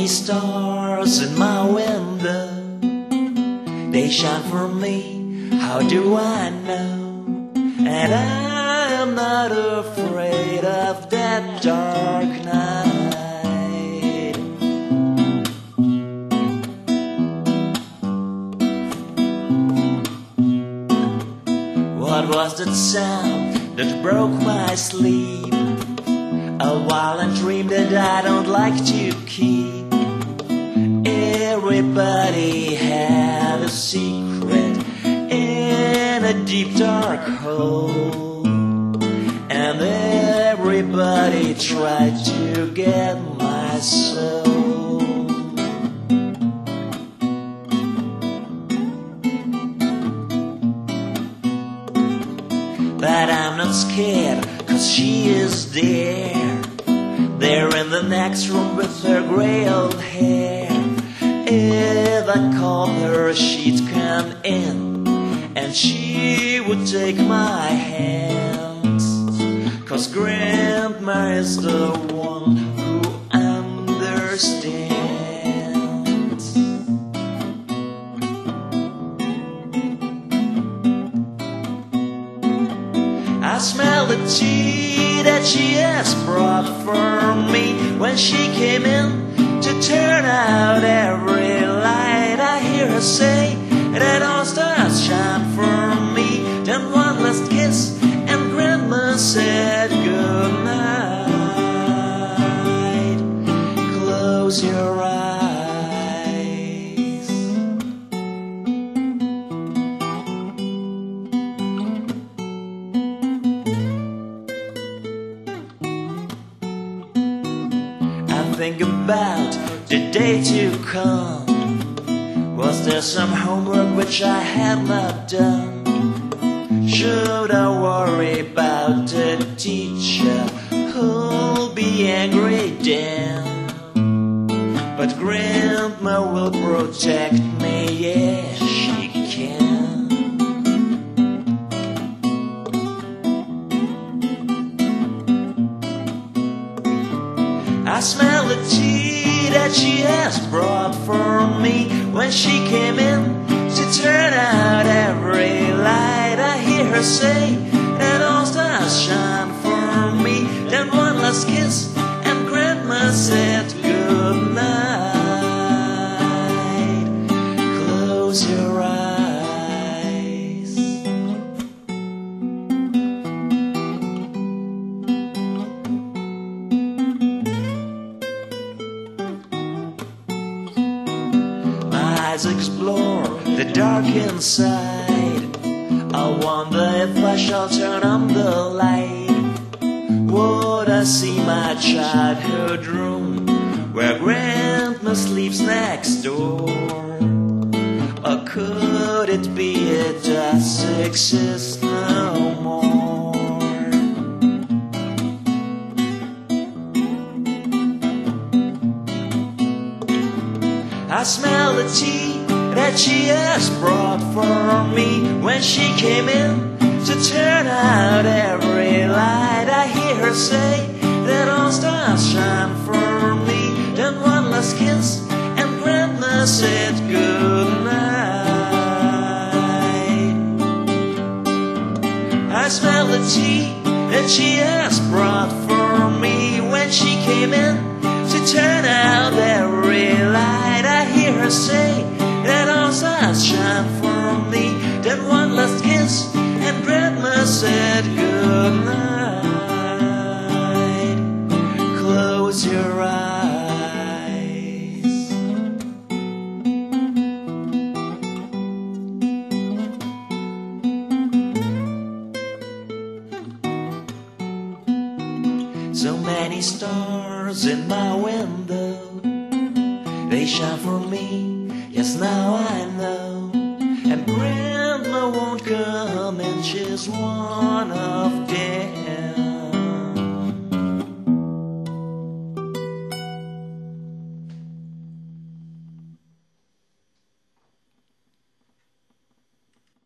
many stars in my window, they shine for me, how do I know? And I am not afraid of that dark night. What was that sound that broke my sleep? A violent dream that I don't like to keep. Everybody had a secret in a deep dark hole, and everybody tried to get my soul. But I'm not scared, 'cause she is there, there in the next room with her grey old hair. If I called her, she'd come in, and she would take my hand, 'cause Grandma is the one who understands. I smell the tea that she has brought for me when she came in to turn out every light. I hear her say that all stars shine for me. Then one last kiss and Grandma said goodnight. Close your eyes. Think about the day to come. Was there some homework which I had not done? Should I worry about the teacher who'll be angry then? But Grandma will protect me, yes she can. I smell the tea that she has brought for me when she came in to turn out every light. I hear her say that all stars shine for me. Then one last kiss and Grandma said goodnight. Close your eyes. Explore the dark inside. I wonder if I shall turn on the light. Would I see my childhood room where Grandma sleeps next door? Or could it be it does exist no more? I smell the tea that she has brought for me when she came in to turn out every light. I hear her say that all stars shine for me. Then one last kiss and Grandma said goodnight. I smell the tea that she has brought for me when she came in to turn out every light. I hear her say that all stars shine for me. Then one last kiss and Grandma said goodnight. Close your eyes. So many stars in my window, they shine for me, yes now I know. And Grandma won't come and she's one of them.